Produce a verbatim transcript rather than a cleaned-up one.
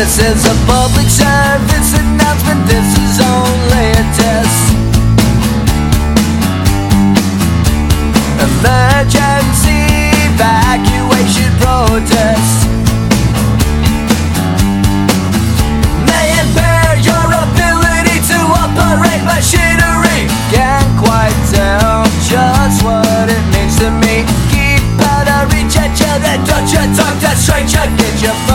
This is a public service announcement, this is only a test. Emergency evacuation protest may impair your ability to operate machinery. Can't quite tell just what it means to me. Keep out of reach at you, then don't you talk to stranger. Get your